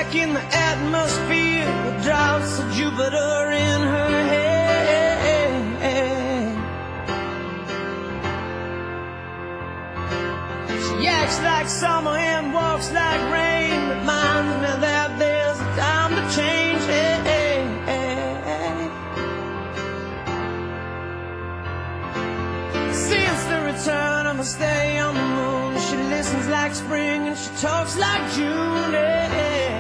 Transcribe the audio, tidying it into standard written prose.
stuck in the atmosphere with drops of Jupiter in her head. She acts like summer and walks like rain, reminds me that there's a time to change. Since the return of her stay on the moon, she listens like spring and she talks like June.